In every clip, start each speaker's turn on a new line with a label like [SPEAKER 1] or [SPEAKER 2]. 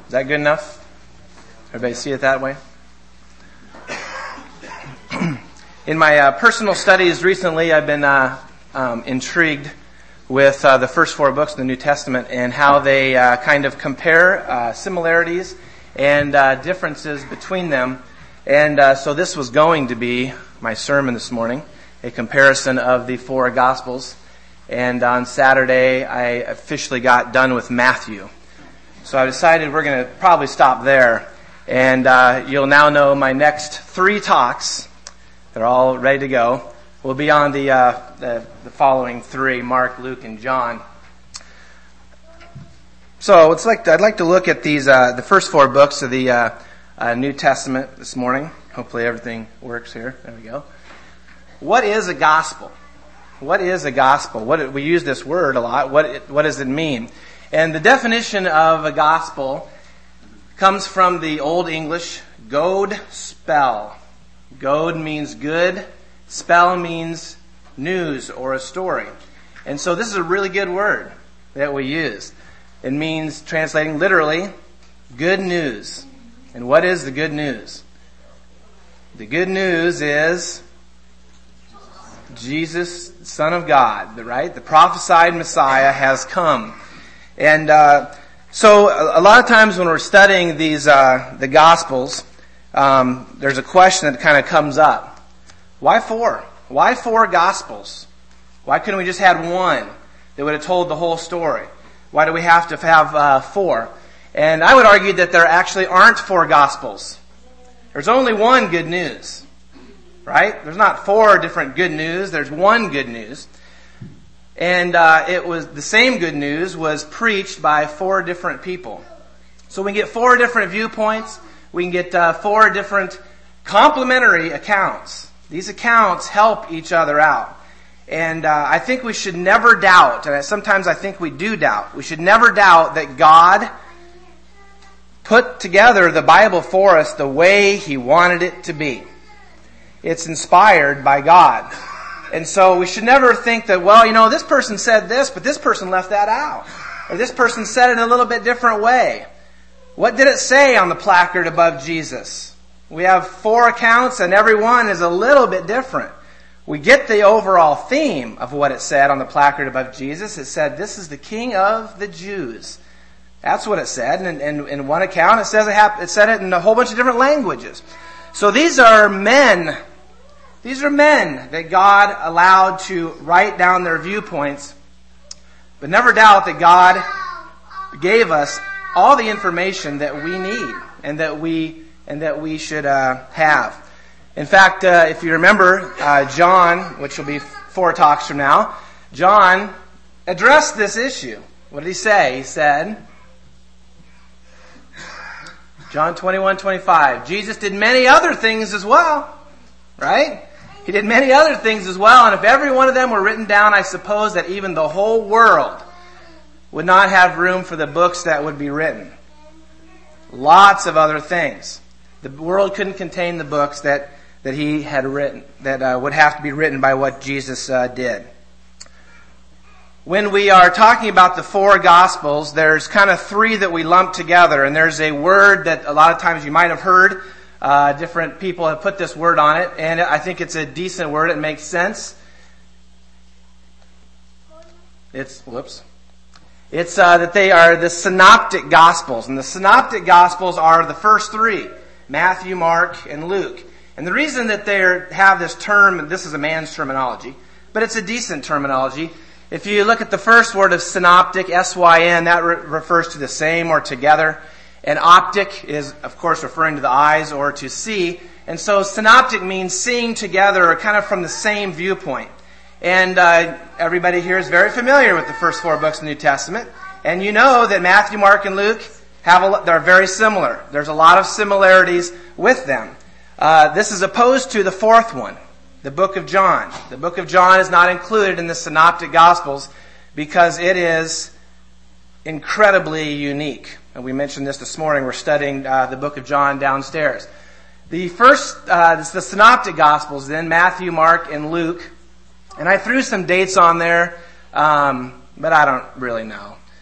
[SPEAKER 1] Is that good enough? Everybody see it that way? In my personal studies recently, I've been intrigued with the first four books of the New Testament and how they kind of compare similarities and differences between them. And so this was going to be my sermon this morning, a comparison of the four Gospels. And on Saturday, I officially got done with Matthew. So I decided we're going to probably stop there. And you'll now know my next three talks. They're all ready to go. We'll be on the following three, Mark, Luke, and John. So I'd like to look at these the first four books of the New Testament this morning. Hopefully everything works here. There we go. What is a gospel? What is a gospel? We use this word a lot. What does it mean? And the definition of a gospel comes from the Old English "god spell." God means good. Spell means news or a story. And so this is a really good word that we use. It means, translating literally, good news. And what is the good news? The good news is Jesus, Son of God, right? The prophesied Messiah has come. And so a lot of times when we're studying these the Gospels, there's a question that kind of comes up. Why four? Why four Gospels? Why couldn't we just have one that would have told the whole story? Why do we have to have four? And I would argue that there actually aren't four Gospels. There's only one good news, right? There's not four different good news. There's one good news. And it was the same good news was preached by four different people. So we can get four different viewpoints. We can get four different complementary accounts. These accounts help each other out. And I think we should never doubt, and sometimes I think we do doubt, we should never doubt that God put together the Bible for us the way He wanted it to be. It's inspired by God. And so we should never think that, well, this person said this, but this person left that out. Or this person said it in a little bit different way. What did it say on the placard above Jesus? We have four accounts and every one is a little bit different. We get the overall theme of what it said on the placard above Jesus. It said, "This is the King of the Jews." That's what it said. And in one account, it said it in a whole bunch of different languages. So these are men. These are men that God allowed to write down their viewpoints. But never doubt that God gave us all the information that we need and that we should have. In fact, if you remember, John, which will be 4 talks from now, John addressed this issue. What did he say? He said, John 21:25, Jesus did many other things as well, right? He did many other things as well, and if every one of them were written down, I suppose that even the whole world would not have room for the books that would be written. Lots of other things. The world couldn't contain the books that he had written, that would have to be written by what Jesus did. When we are talking about the four Gospels, there's kind of three that we lump together, and there's a word that a lot of times you might have heard. Different people have put this word on it, and I think it's a decent word. It makes sense. It's that they are the Synoptic Gospels, and the Synoptic Gospels are the first three: Matthew, Mark, and Luke. And the reason that they have this term, this is a man's terminology, but it's a decent terminology. If you look at the first word of synoptic, S-Y-N, that refers to the same or together. And optic is, of course, referring to the eyes or to see. And so synoptic means seeing together or kind of from the same viewpoint. And everybody here is very familiar with the first four books of the New Testament. And you know that Matthew, Mark, and Luke they're very similar. There's a lot of similarities with them. This is opposed to the fourth one, the book of John. The book of John is not included in the Synoptic Gospels because it is incredibly unique. And we mentioned this morning. We're studying the book of John downstairs. The first, the Synoptic Gospels, then Matthew, Mark, and Luke. And I threw some dates on there, but I don't really know.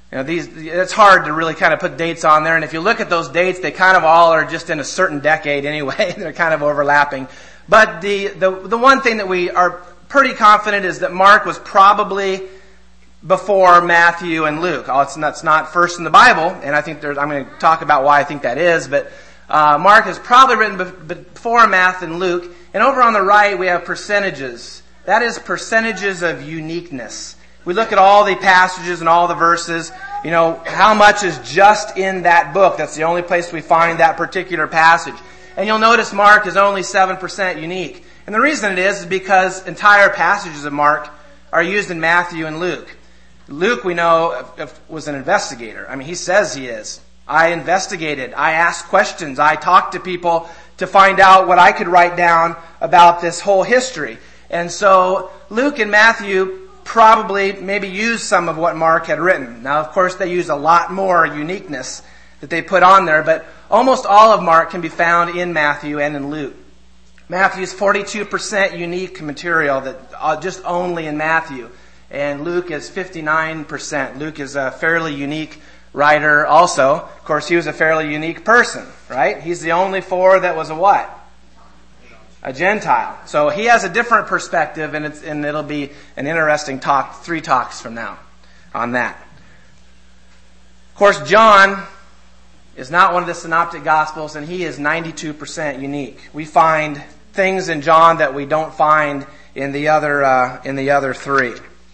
[SPEAKER 1] It's hard to really kind of put dates on there. And if you look at those dates, they kind of all are just in a certain decade anyway. They're kind of overlapping. But the one thing that we are pretty confident is that Mark was probably before Matthew and Luke. It's not first in the Bible, and I think I'm going to talk about why I think that is. But Mark is probably written before Matthew and Luke. And over on the right, we have percentages. That is percentages of uniqueness. We look at all the passages and all the verses, how much is just in that book. That's the only place we find that particular passage. And you'll notice Mark is only 7% unique. And the reason it is because entire passages of Mark are used in Matthew and Luke. Luke, we know, was an investigator. He says he is. I investigated. I asked questions. I talked to people to find out what I could write down about this whole history. And so Luke and Matthew probably maybe used some of what Mark had written. Now, of course, they use a lot more uniqueness that they put on there, but almost all of Mark can be found in Matthew and in Luke. Matthew's 42% unique material that just only in Matthew, and Luke is 59%. Luke is a fairly unique writer also. Of course, he was a fairly unique person, right? He's the only four that was a what? A Gentile. So he has a different perspective, and it'll be an interesting talk, 3 talks from now on that. Of course, John is not one of the synoptic gospels, and he is 92% unique. We find things in John that we don't find in the other 3.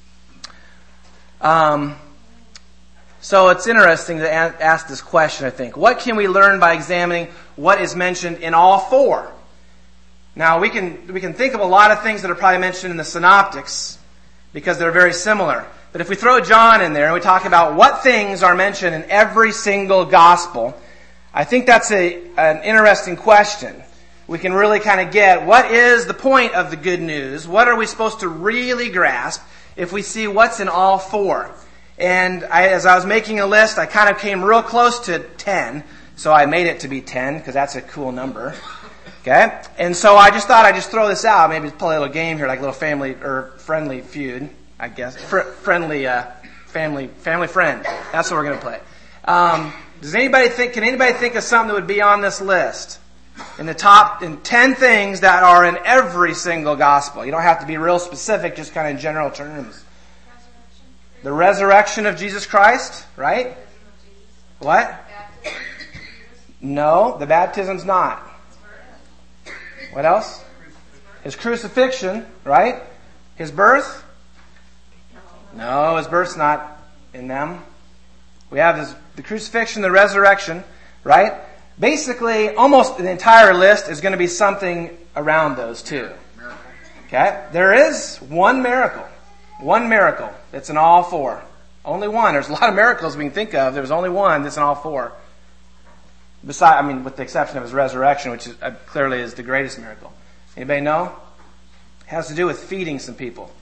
[SPEAKER 1] So it's interesting to ask this question, I think. What can we learn by examining what is mentioned in all 4? Now, we can think of a lot of things that are probably mentioned in the synoptics because they're very similar. But if we throw John in there and we talk about what things are mentioned in every single gospel, I think that's an interesting question. We can really kind of get what is the point of the good news? What are we supposed to really grasp if we see what's in all 4? And as I was making a list, I kind of came real close to 10. So I made it to be 10 because that's a cool number. Okay? And so I just thought I'd just throw this out. Maybe play a little game here, like a little family or friendly feud, I guess. Friendly family friend. That's what we're going to play. Can anybody think of something that would be on this list? In 10 things that are in every single gospel. You don't have to be real specific, just kind of in general terms. The resurrection of Jesus Christ, right? What? No, the baptism's not. What else? His crucifixion, right? His birth? No, his birth's not in them. We have the crucifixion, the resurrection, right? Basically, almost the entire list is going to be something around those two. Okay? There is one miracle that's in all 4. Only one. There's a lot of miracles we can think of. There's only one that's in all 4. With the exception of his resurrection, which clearly is the greatest miracle. Anybody know? It has to do with feeding some people.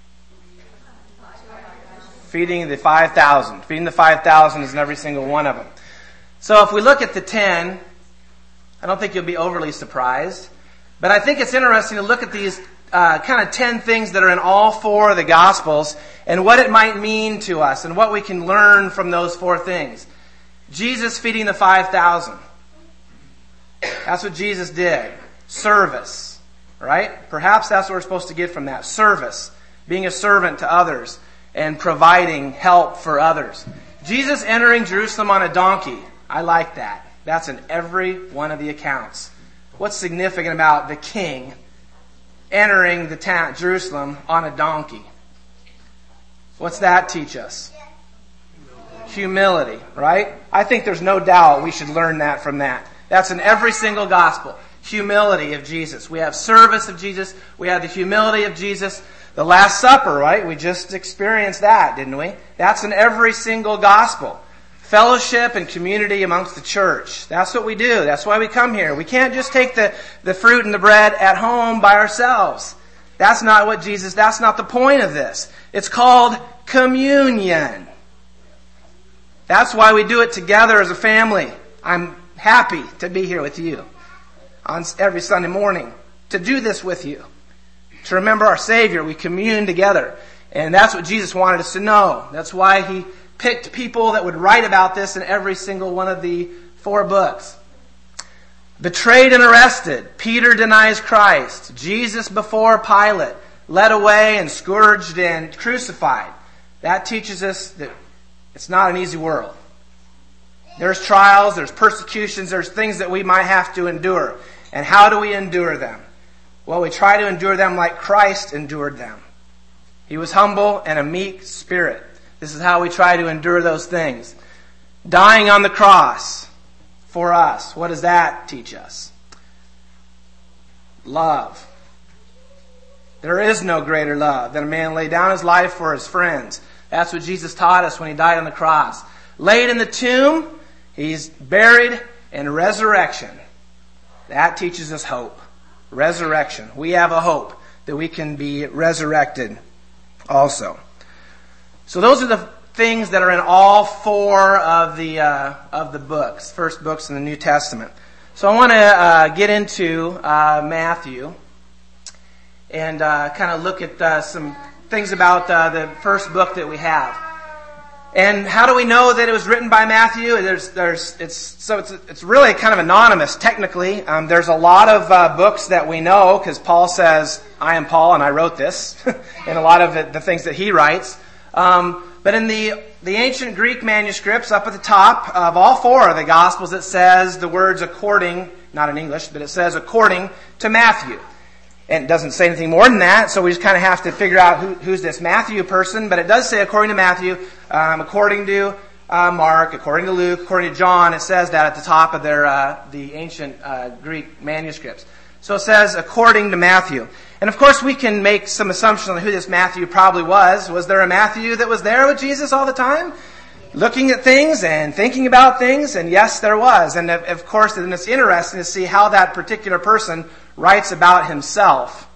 [SPEAKER 1] Feeding the 5,000. Feeding the 5,000 is in every single one of them. So if we look at the 10, I don't think you'll be overly surprised. But I think it's interesting to look at these kind of 10 things that are in all 4 of the Gospels and what it might mean to us and what we can learn from those 4 things. Jesus feeding the 5,000. That's what Jesus did. Service. Right? Perhaps that's what we're supposed to get from that. Service. Being a servant to others and providing help for others. Jesus entering Jerusalem on a donkey. I like that. That's in every one of the accounts. What's significant about the king entering the town, Jerusalem, on a donkey? What's that teach us? Humility, right? I think there's no doubt we should learn that from that. That's in every single gospel. Humility of Jesus. We have service of Jesus. We have the humility of Jesus. The Last Supper, right? We just experienced that, didn't we? That's in every single gospel. Fellowship and community amongst the church. That's what we do. That's why we come here. We can't just take the fruit and the bread at home by ourselves. That's not the point of this. It's called communion. That's why we do it together as a family. I'm happy to be here with you on every Sunday morning to do this with you. To remember our Savior, we commune together. And that's what Jesus wanted us to know. That's why He picked people that would write about this in every single one of the 4 books. Betrayed and arrested. Peter denies Christ. Jesus before Pilate. Led away and scourged and crucified. That teaches us that it's not an easy world. There's trials, there's persecutions, there's things that we might have to endure. And how do we endure them? Well, we try to endure them like Christ endured them. He was humble and a meek spirit. This is how we try to endure those things. Dying on the cross for us. What does that teach us? Love. There is no greater love than a man lay down his life for his friends. That's what Jesus taught us when He died on the cross. Laid in the tomb, He's buried, and resurrection. That teaches us hope. Resurrection. We have a hope that we can be resurrected also. So those are the things that are in all 4 of the books, first books in the New Testament. So I want to get into Matthew and kind of look at some things about the first book that we have. And how do we know that it was written by Matthew? It's really kind of anonymous technically. There's a lot of books that we know because Paul says, "I am Paul and I wrote this," and a lot of the things that he writes. But in the ancient Greek manuscripts, up at the top of all 4 of the Gospels, it says the words according, not in English, but it says according to Matthew. And it doesn't say anything more than that, so we just kind of have to figure out who's this Matthew person. But it does say according to Matthew, according to Mark, according to Luke, according to John. It says that at the top of the ancient Greek manuscripts. So it says according to Matthew. And of course we can make some assumptions on who this Matthew probably was. Was there a Matthew that was there with Jesus all the time? Looking at things and thinking about things? And yes, there was. And of course, then it's interesting to see how that particular person writes about himself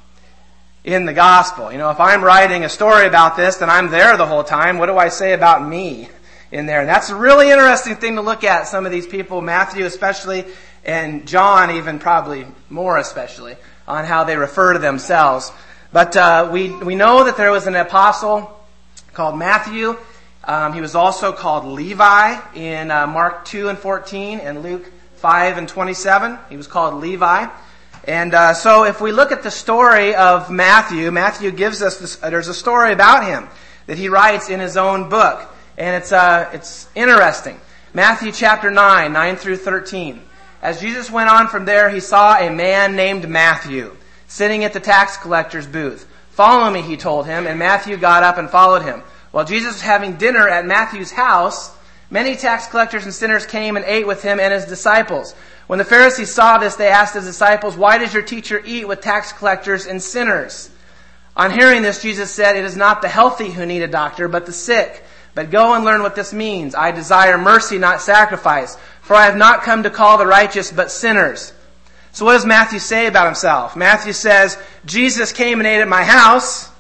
[SPEAKER 1] in the gospel. You know, if I'm writing a story about this, then I'm there the whole time. What do I say about me in there? And that's a really interesting thing to look at. Some of these people, Matthew especially, and John even probably more especially, on how they refer to themselves. But we know that there was an apostle called Matthew. He was also called Levi in Mark 2 and 14 and Luke 5 and 27. He was called Levi. And so if we look at the story of Matthew, Matthew gives us this, there's a story about him that he writes in his own book. And it's interesting. Matthew chapter 9 through 13. As Jesus went on from there, he saw a man named Matthew sitting at the tax collector's booth. "Follow me," he told him, and Matthew got up and followed him. While Jesus was having dinner at Matthew's house, many tax collectors and sinners came and ate with him and his disciples. When the Pharisees saw this, they asked his disciples, "Why does your teacher eat with tax collectors and sinners?" On hearing this, Jesus said, "It is not the healthy who need a doctor, but the sick. But go and learn what this means. I desire mercy, not sacrifice. For I have not come to call the righteous, but sinners." So what does Matthew say about himself? Matthew says, Jesus came and ate at my house.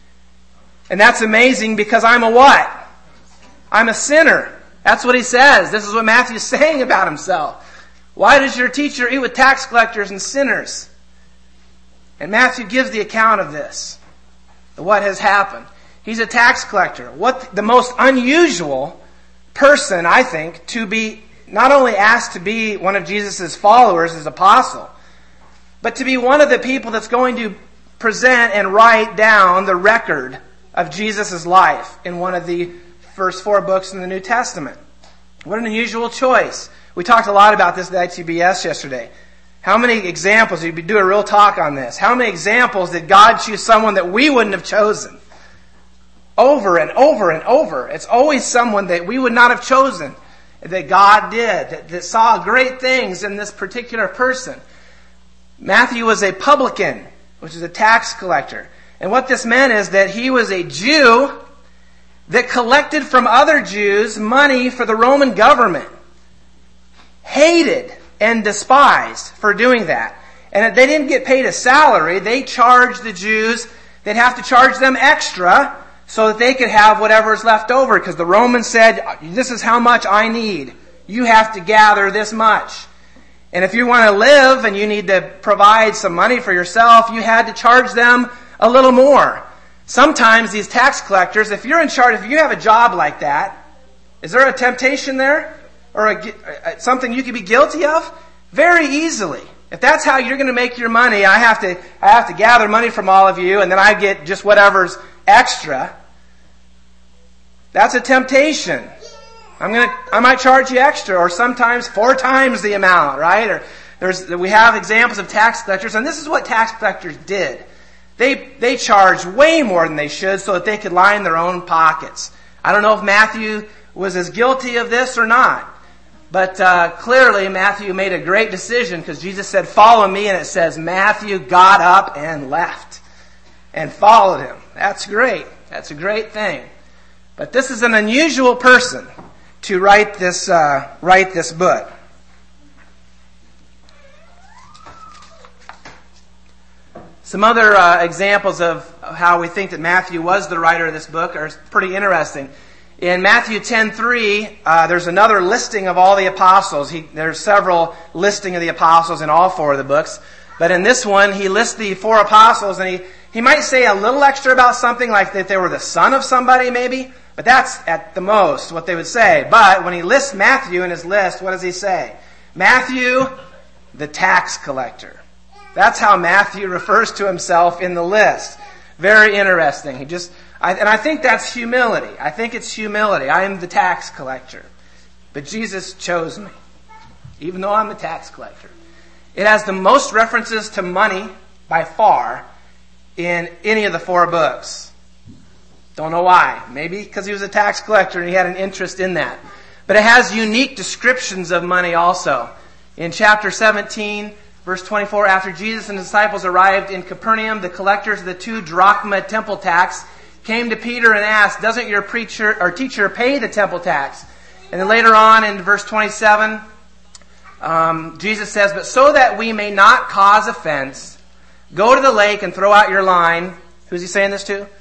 [SPEAKER 1] And that's amazing because I'm a what? I'm a sinner. That's what he says. This is what Matthew's saying about himself. Why does your teacher eat with tax collectors and sinners? And Matthew gives the account of this. What has happened. He's a tax collector. What the most unusual person, I think, to be not only asked to be one of Jesus' followers as apostle, but to be one of the people that's going to present and write down the record of Jesus' life in one of the first 4 books in the New Testament. What an unusual choice. We talked a lot about this at ITBS yesterday. How many examples, you could do a real talk on this, how many examples did God choose someone that we wouldn't have chosen? Over and over and over. It's always someone that we would not have chosen, that God did, that saw great things in this particular person. Matthew was a publican, which is a tax collector. And what this meant is that he was a Jew that collected from other Jews money for the Roman government. Hated and despised for doing that. And they didn't get paid a salary. They charged the Jews, they'd have to charge them extra so that they could have whatever's left over. Because the Romans said, this is how much I need. You have to gather this much. And if you want to live and you need to provide some money for yourself, you had to charge them a little more. Sometimes these tax collectors, if you're in charge, if you have a job like that, Is there a temptation there? Or something you could be guilty of? Very easily. If that's how you're going to make your money, I have to gather money from all of you, and then I get just whatever's extra. That's a temptation. I might charge you extra, or sometimes 4 times the amount, right? Or we have examples of tax collectors, and this is what tax collectors did. They charged way more than they should so that they could line their own pockets. I don't know if Matthew was as guilty of this or not. But clearly Matthew made a great decision because Jesus said, "Follow me," and it says Matthew got up and left and followed him. That's great. That's a great thing. But this is an unusual person to write this book. Some other examples of how we think that Matthew was the writer of this book are pretty interesting. In Matthew 10:3, there's another listing of all the apostles. There's several listing of the apostles in all 4 of the books. But in this one, he lists the 4 apostles, and he might say a little extra about something like that they were the son of somebody maybe. But that's at the most what they would say. But when he lists Matthew in his list, what does he say? Matthew, the tax collector. That's how Matthew refers to himself in the list. Very interesting. And I think that's humility. I think it's humility. I am the tax collector. But Jesus chose me, even though I'm the tax collector. It has the most references to money, by far, in any of the 4 books. Don't know why. Maybe because he was a tax collector and he had an interest in that. But it has unique descriptions of money also. In chapter 17, verse 24, after Jesus and his disciples arrived in Capernaum, the collectors of the 2 drachma temple tax came to Peter and asked, "Doesn't your preacher or teacher pay the temple tax?" And then later on in verse 27, Jesus says, "But so that we may not cause offense, go to the lake and throw out your line." Who's he saying this to?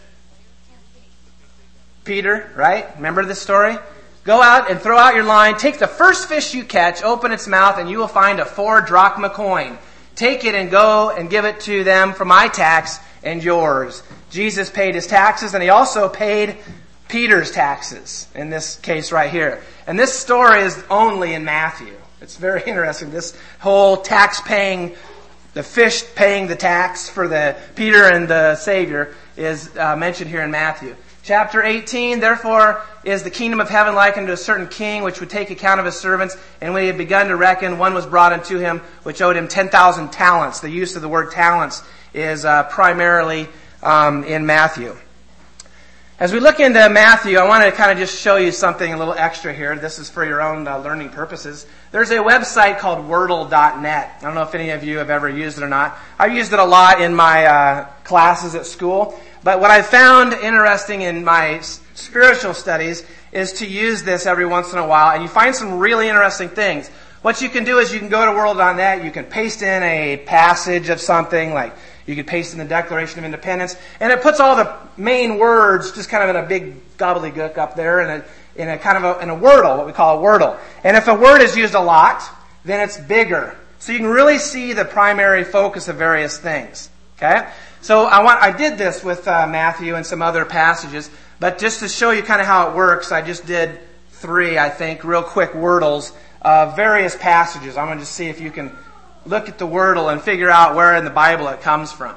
[SPEAKER 1] Peter, right? Remember this story? "Go out and throw out your line. Take the first fish you catch, open its mouth, and you will find a 4 drachma coin. Take it and go and give it to them for my tax and yours." Jesus paid his taxes, and he also paid Peter's taxes in this case right here. And this story is only in Matthew. It's very interesting. This whole tax-paying, the fish paying the tax for the Peter and the Savior is mentioned here in Matthew. Chapter 18, "Therefore is the kingdom of heaven likened to a certain king which would take account of his servants, and when he had begun to reckon, one was brought unto him which owed him 10,000 talents. The use of the word talents is primarily in Matthew. As we look into Matthew, I want to kind of just show you something a little extra here. This is for your own learning purposes. There's a website called Wordle.net. I don't know if any of you have ever used it or not. I've used it a lot in my classes at school. But what I found interesting in my spiritual studies is to use this every once in a while, and you find some really interesting things. What you can do is you can go to Wordle.net, you can paste in a passage of something, like you could paste in the Declaration of Independence, and it puts all the main words just kind of in a big gobbledygook up there in a Wordle, what we call a Wordle. And if a word is used a lot, then it's bigger. So you can really see the primary focus of various things. Okay? So I did this with Matthew and some other passages, but just to show you kind of how it works, I just did 3, I think, real quick Wordles of various passages. I'm going to just see if you can look at the Wordle and figure out where in the Bible it comes from.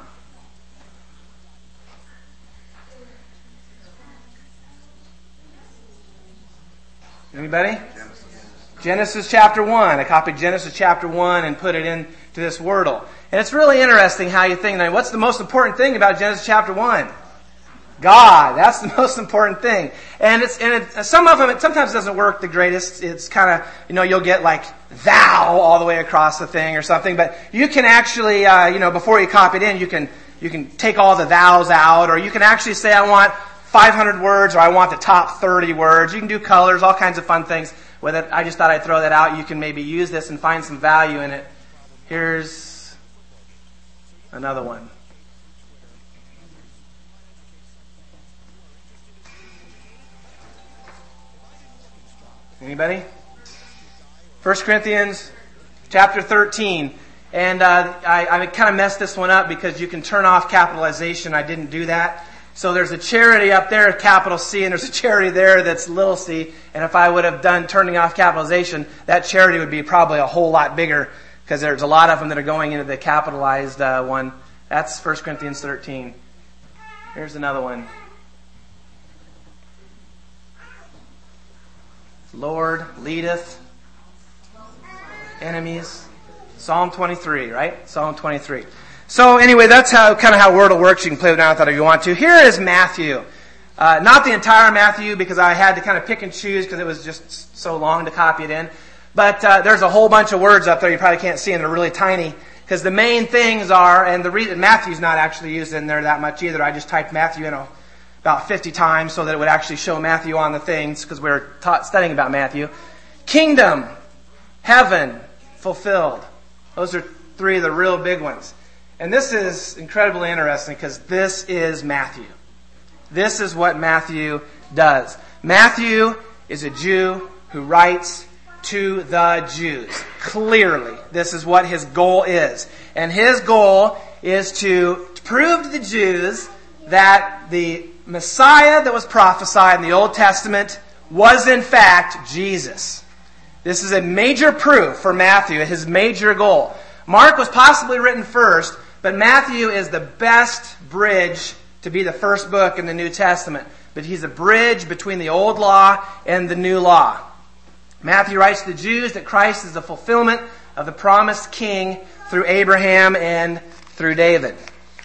[SPEAKER 1] Anybody? Genesis chapter 1. I copied Genesis chapter 1 and put it into this Wordle. And it's really interesting how you think, what's the most important thing about Genesis chapter 1? God. That's the most important thing. And some of them, it sometimes doesn't work the greatest. It's kind of, you'll get like thou all the way across the thing or something. But you can actually, before you copy it in, you can take all the thous out, or you can actually say, I want 500 words, or I want the top 30 words. You can do colors, all kinds of fun things with it. I just thought I'd throw that out. You can maybe use this and find some value in it. Here's another one. Anybody? 1 Corinthians chapter 13. And I kind of messed this one up because you can turn off capitalization. I didn't do that. So there's a charity up there, capital C, and there's a charity there that's little c. And if I would have done turning off capitalization, that charity would be probably a whole lot bigger because there's a lot of them that are going into the capitalized one. That's 1 Corinthians 13. Here's another one. Lord leadeth enemies. Psalm 23, right? Psalm 23. So anyway, that's how Wordle works. You can play with that if you want to. Here is Matthew. Not the entire Matthew because I had to kind of pick and choose because it was just so long to copy it in. But there's a whole bunch of words up there you probably can't see and they're really tiny. Because the main things are, and the reason Matthew's not actually used in there that much either. I just typed Matthew in about 50 times so that it would actually show Matthew on the things because we were studying about Matthew. Kingdom, heaven, fulfilled. Those are three of the real big ones. And this is incredibly interesting because this is Matthew. This is what Matthew does. Matthew is a Jew who writes to the Jews. Clearly, this is what his goal is. And his goal is to prove to the Jews that the Messiah that was prophesied in the Old Testament was in fact Jesus. This is a major proof for Matthew, his major goal. Mark was possibly written first, but Matthew is the best bridge to be the first book in the New Testament. But he's a bridge between the Old Law and the New Law. Matthew writes to the Jews that Christ is the fulfillment of the promised king through Abraham and through David.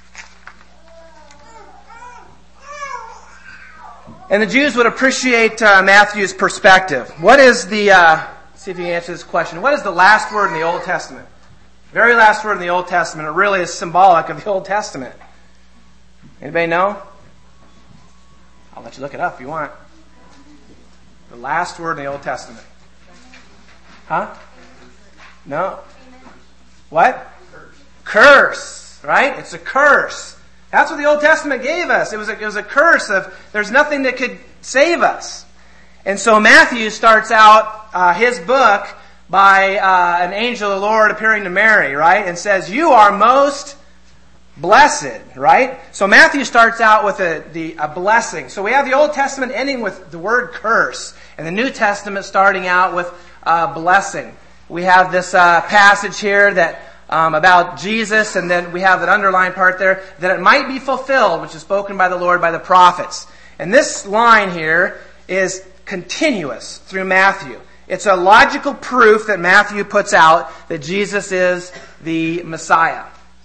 [SPEAKER 1] And the Jews would appreciate Matthew's perspective. What is the, see if you can answer this question, what is the last word in the Old Testament? Very last word in the Old Testament. It really is symbolic of the Old Testament. Anybody know? I'll let you look it up if you want. The last word in the Old Testament. Huh? No. What? Curse. Right? It's a curse. That's what the Old Testament gave us. It was a curse of there's nothing that could save us. And so Matthew starts out his book by an angel of the Lord appearing to Mary, right? And says, "You are most blessed," right? So Matthew starts out with a blessing. So we have the Old Testament ending with the word curse, and the New Testament starting out with blessing. We have this passage here that about Jesus, and then we have that underlined part there, that it might be fulfilled, which is spoken by the Lord by the prophets. And this line here is continuous through Matthew. It's a logical proof that Matthew puts out that Jesus is the Messiah.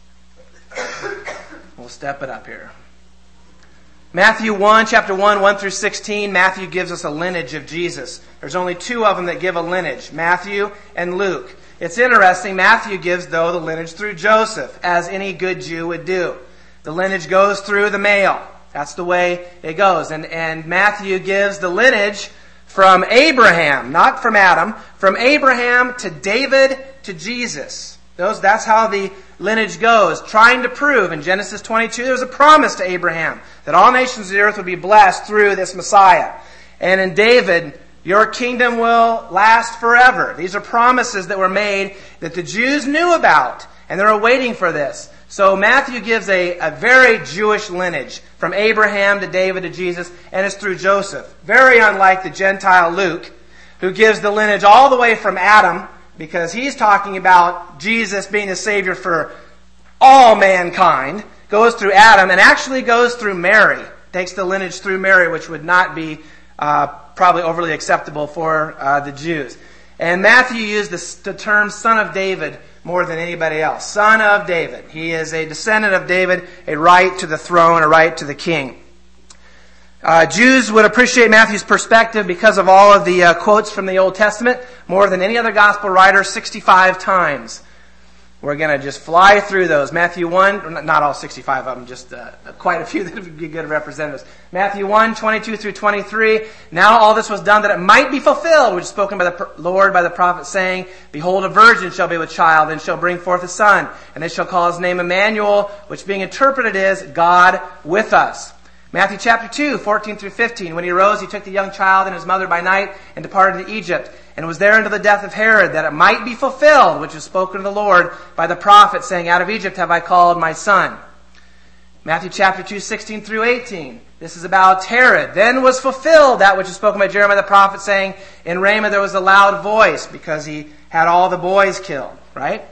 [SPEAKER 1] We'll step it up here. Matthew 1, chapter 1, 1 through 16, Matthew gives us a lineage of Jesus. There's only two of them that give a lineage, Matthew and Luke. It's interesting, Matthew gives, though, the lineage through Joseph, as any good Jew would do. The lineage goes through the male. That's the way it goes. And Matthew gives the lineage from Abraham, not from Adam, from Abraham to David to Jesus. That's how the lineage goes, trying to prove in Genesis 22 there was a promise to Abraham that all nations of the earth would be blessed through this Messiah. And in David, your kingdom will last forever. These are promises that were made that the Jews knew about, and they were waiting for this. So Matthew gives a very Jewish lineage from Abraham to David to Jesus, and it's through Joseph. Very unlike the Gentile Luke, who gives the lineage all the way from Adam, because he's talking about Jesus being the Savior for all mankind, goes through Adam, and actually goes through Mary. Takes the lineage through Mary, which would not be probably overly acceptable for the Jews. And Matthew used the term son of David more than anybody else. Son of David. He is a descendant of David, a right to the throne, a right to the king. Jews would appreciate Matthew's perspective because of all of the quotes from the Old Testament, more than any other gospel writer, 65 times. We're going to just fly through those. Matthew 1, not all 65 of them, just quite a few that would be good representatives. Matthew 1, 22 through 23. Now all this was done that it might be fulfilled, which is spoken by the Lord by the prophet, saying, "Behold, a virgin shall be with child, and shall bring forth a son, and they shall call his name Emmanuel," which being interpreted is God with us. Matthew chapter 2, 14 through 15. When he arose, he took the young child and his mother by night and departed to Egypt, and was there until the death of Herod, that it might be fulfilled, which is spoken of the Lord by the prophet, saying, "Out of Egypt have I called my son." Matthew chapter 2, 16 through 18. This is about Herod. Then was fulfilled that which is spoken by Jeremiah the prophet, saying, in Ramah there was a loud voice, because he had all the boys killed. Right?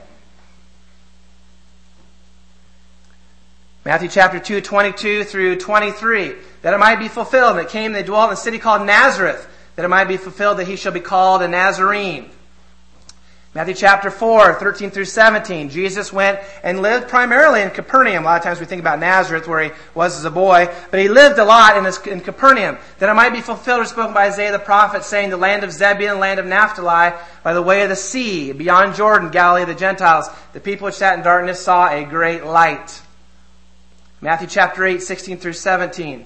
[SPEAKER 1] Matthew chapter 2, 22 through 23. That it might be fulfilled. And it came, they dwelt in a city called Nazareth. That it might be fulfilled that he shall be called a Nazarene. Matthew chapter 4, 13 through 17. Jesus went and lived primarily in Capernaum. A lot of times we think about Nazareth, where he was as a boy. But he lived a lot in Capernaum. That it might be fulfilled, as spoken by Isaiah the prophet, saying, the land of Zebulun, land of Naphtali, by the way of the sea, beyond Jordan, Galilee of the Gentiles. The people which sat in darkness saw a great light. Matthew chapter 8, 16 through 17.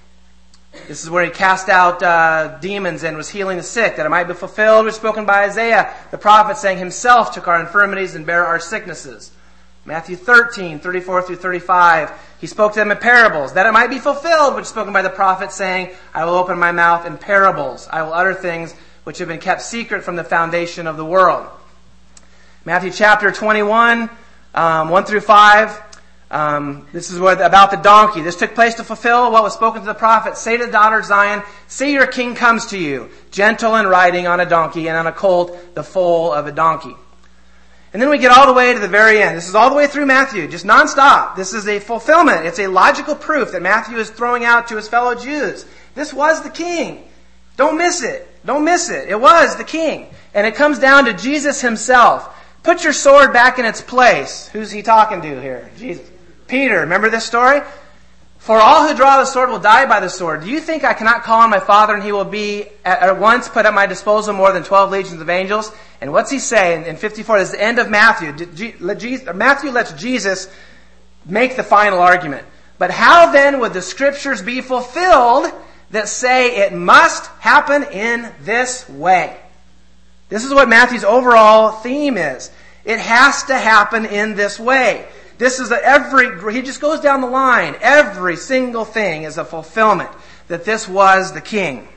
[SPEAKER 1] This is where he cast out demons and was healing the sick, that it might be fulfilled, which was spoken by Isaiah the prophet, saying, himself took our infirmities and bare our sicknesses. Matthew 13, 34 through 35. He spoke to them in parables, that it might be fulfilled, which was spoken by the prophet, saying, I will open my mouth in parables. I will utter things which have been kept secret from the foundation of the world. Matthew chapter 21, 1 through 5. This is about the donkey. This took place to fulfill what was spoken to the prophet. Say to the daughter of Zion, see your king comes to you, gentle and riding on a donkey, and on a colt, the foal of a donkey. And then we get all the way to the very end. This is all the way through Matthew, just nonstop. This is a fulfillment. It's a logical proof that Matthew is throwing out to his fellow Jews. This was the king. Don't miss it. Don't miss it. It was the king. And it comes down to Jesus himself. Put your sword back in its place. Who's he talking to here? Jesus. Peter, remember this story? For all who draw the sword will die by the sword. Do you think I cannot call on my Father and he will be at once put at my disposal more than 12 legions of angels? And what's he say in 54? This is the end of Matthew. Matthew lets Jesus make the final argument. But how then would the scriptures be fulfilled that say it must happen in this way? This is what Matthew's overall theme is. It has to happen in this way. This is he just goes down the line. Every single thing is a fulfillment that this was the king.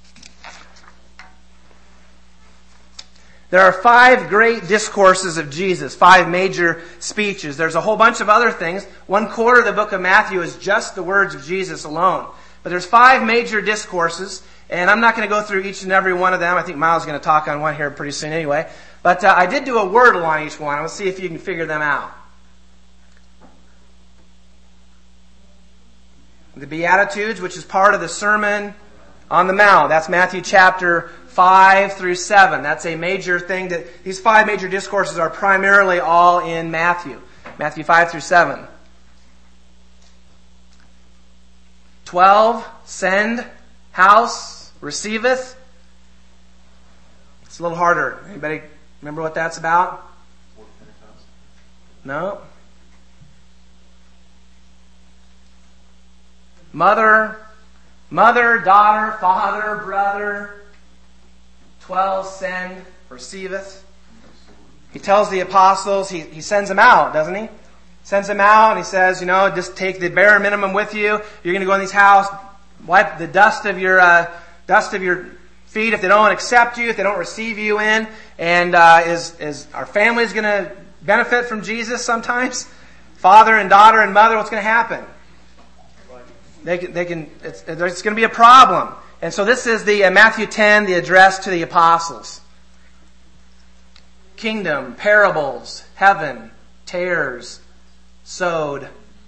[SPEAKER 1] There are 5 great discourses of Jesus, 5 major speeches. There's a whole bunch of other things. 1/4 of the book of Matthew is just the words of Jesus alone. But there's 5 major discourses, and I'm not going to go through each and every one of them. I think Miles is going to talk on one here pretty soon anyway. But I did do a wordle on each one. Let's see if you can figure them out. The Beatitudes, which is part of the Sermon on the Mount. That's Matthew chapter 5 through 7. That's a major thing that these 5 major discourses are primarily all in Matthew. Matthew 5 through 7. 12, send, house, receiveth. It's a little harder. Anybody remember what that's about? No? Mother, daughter, father, brother. 12, send, receiveth. He tells the apostles, he sends them out, doesn't he? Sends them out and he says, just take the bare minimum with you. You're going to go in these houses, wipe the dust of your feet if they don't accept you, if they don't receive you in. And is our families going to benefit from Jesus sometimes? Father and daughter and mother, what's going to happen? It's going to be a problem. And so this is the Matthew 10, the address to the apostles. Kingdom, parables, heaven, tares, sowed.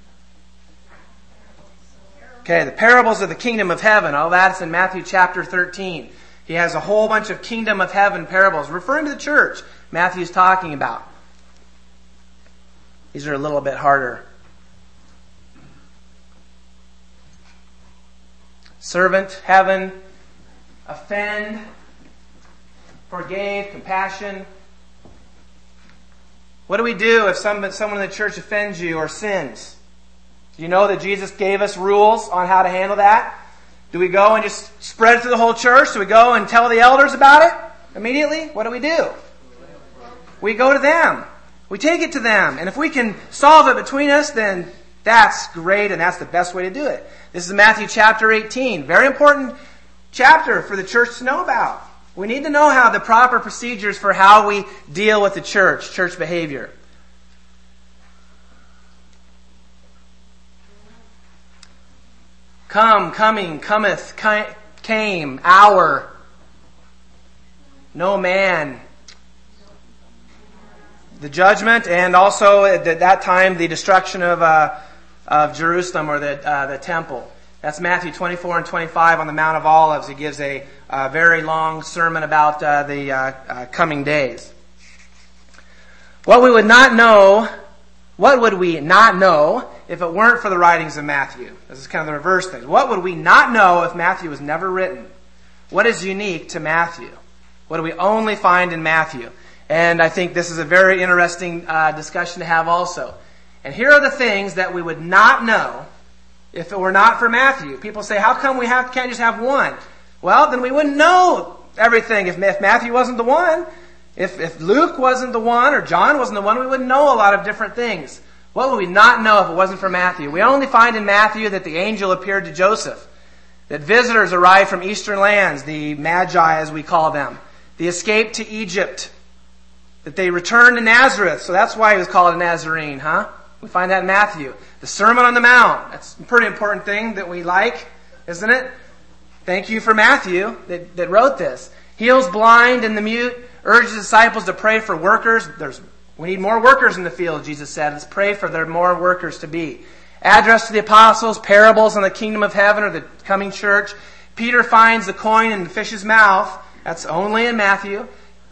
[SPEAKER 1] Okay, the parables of the kingdom of heaven. All that's in Matthew chapter 13. He has a whole bunch of kingdom of heaven parables, referring to the church Matthew's talking about. These are a little bit harder. Servant, heaven, offend, forgave, compassion. What do we do if someone in the church offends you or sins? Do you know that Jesus gave us rules on how to handle that? Do we go and just spread it to the whole church? Do we go and tell the elders about it immediately? What do? We go to them. We take it to them. And if we can solve it between us, then that's great and that's the best way to do it. This is Matthew chapter 18. Very important chapter for the church to know about. We need to know how the proper procedures for how we deal with the church behavior. Come, coming, cometh, came, hour. No man. The judgment, and also at that time the destruction of Jerusalem, or the temple. That's Matthew 24 and 25 on the Mount of Olives. He gives a very long sermon about the coming days. What would we not know if it weren't for the writings of Matthew? This is kind of the reverse thing. What would we not know if Matthew was never written? What is unique to Matthew? What do we only find in Matthew? And I think this is a very interesting discussion to have also. And here are the things that we would not know if it were not for Matthew. People say, how come we can't just have one? Well, then we wouldn't know everything if Matthew wasn't the one. If Luke wasn't the one, or John wasn't the one, we wouldn't know a lot of different things. What would we not know if it wasn't for Matthew? We only find in Matthew that the angel appeared to Joseph, that visitors arrived from eastern lands, the Magi as we call them, the escape to Egypt, that they returned to Nazareth, so that's why he was called a Nazarene, huh? We find that in Matthew. The Sermon on the Mount, that's a pretty important thing that we like, isn't it? Thank you for Matthew that wrote this. Heals blind and the mute, urges disciples to pray for workers. We need more workers in the field, Jesus said. Let's pray for there more workers to be. Address to the apostles, parables on the kingdom of heaven or the coming church. Peter finds the coin in the fish's mouth. That's only in Matthew.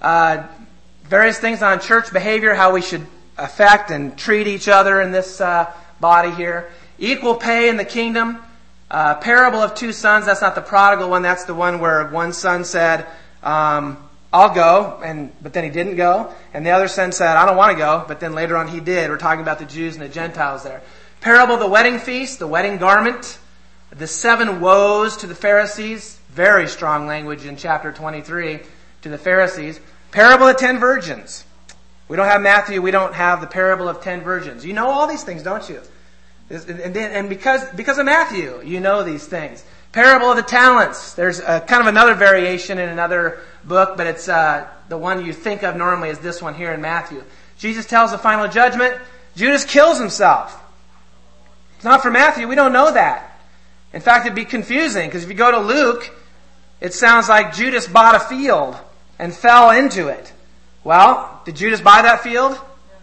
[SPEAKER 1] Various things on church behavior, how we should affect and treat each other in this body here. Equal pay in the kingdom. Parable of two sons. That's not the prodigal one. That's the one where one son said, I'll go, but then he didn't go. And the other son said, I don't want to go, but then later on he did. We're talking about the Jews and the Gentiles there. Parable of the wedding feast, the wedding garment, the 7 woes to the Pharisees. Very strong language in chapter 23 to the Pharisees. Parable of 10 virgins. We don't have Matthew, we don't have the parable of 10 virgins. You know all these things, don't you? And because of Matthew, you know these things. Parable of the talents. There's kind of another variation in another book, but it's the one you think of normally is this one here in Matthew. Jesus tells the final judgment. Judas kills himself. It's not for Matthew. We don't know that. In fact, it'd be confusing, because if you go to Luke, it sounds like Judas bought a field and fell into it. Well, did Judas buy that field?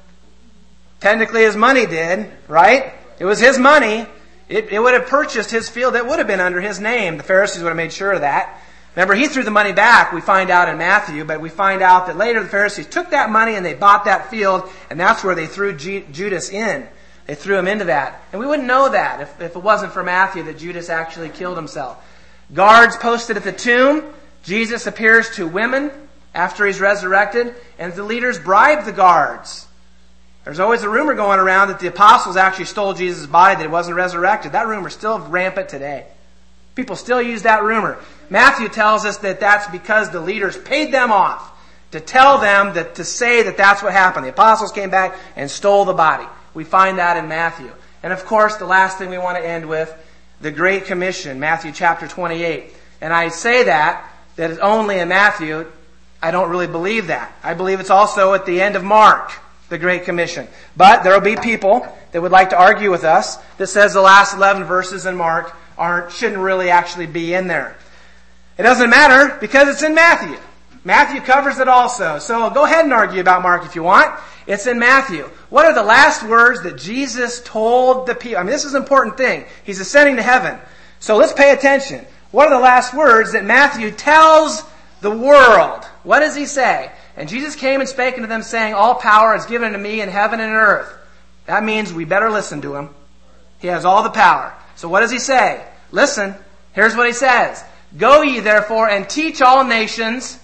[SPEAKER 1] Technically his money did, right? It was his money. It would have purchased his field. It would have been under his name. The Pharisees would have made sure of that. Remember, he threw the money back, we find out in Matthew, but we find out that later the Pharisees took that money and they bought that field, and that's where they threw Judas in. They threw him into that. And we wouldn't know that if it wasn't for Matthew that Judas actually killed himself. Guards posted at the tomb. Jesus appears to women after he's resurrected, and the leaders bribe the guards. There's always a rumor going around that the apostles actually stole Jesus' body, that it wasn't resurrected. That rumor's still rampant today. People still use that rumor. Matthew tells us that that's because the leaders paid them off to tell them to say that that's what happened. The apostles came back and stole the body. We find that in Matthew. And of course, the last thing we want to end with, the Great Commission, Matthew chapter 28. And I say that it's only in Matthew. I don't really believe that. I believe it's also at the end of Mark, the Great Commission. But there will be people that would like to argue with us that says the last 11 verses in Mark shouldn't really actually be in there. It doesn't matter because it's in Matthew. Matthew covers it also. So go ahead and argue about Mark if you want. It's in Matthew. What are the last words that Jesus told the people? I mean, this is an important thing. He's ascending to heaven. So let's pay attention. What are the last words that Matthew tells the world? What does he say? And Jesus came and spake unto them, saying, all power is given unto me in heaven and in earth. That means we better listen to him. He has all the power. So what does he say? Listen. Here's what he says. Go ye therefore and teach all nations,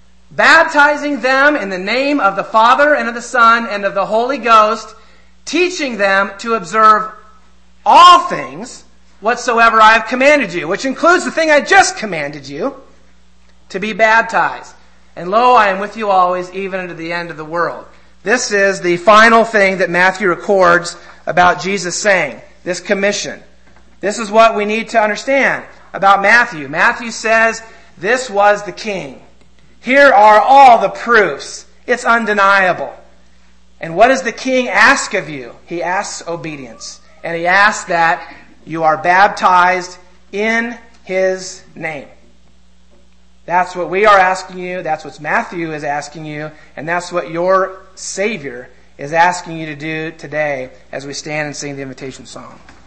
[SPEAKER 1] baptizing them in the name of the Father and of the Son and of the Holy Ghost, teaching them to observe all things whatsoever I have commanded you, which includes the thing I just commanded you, to be baptized. And lo, I am with you always, even unto the end of the world. This is the final thing that Matthew records about Jesus saying, this commission. This is what we need to understand about Matthew. Matthew says, this was the king. Here are all the proofs. It's undeniable. And what does the king ask of you? He asks obedience. And he asks that you are baptized in His name. That's what we are asking you. That's what Matthew is asking you. And that's what your Savior is asking you to do today as we stand and sing the invitation song.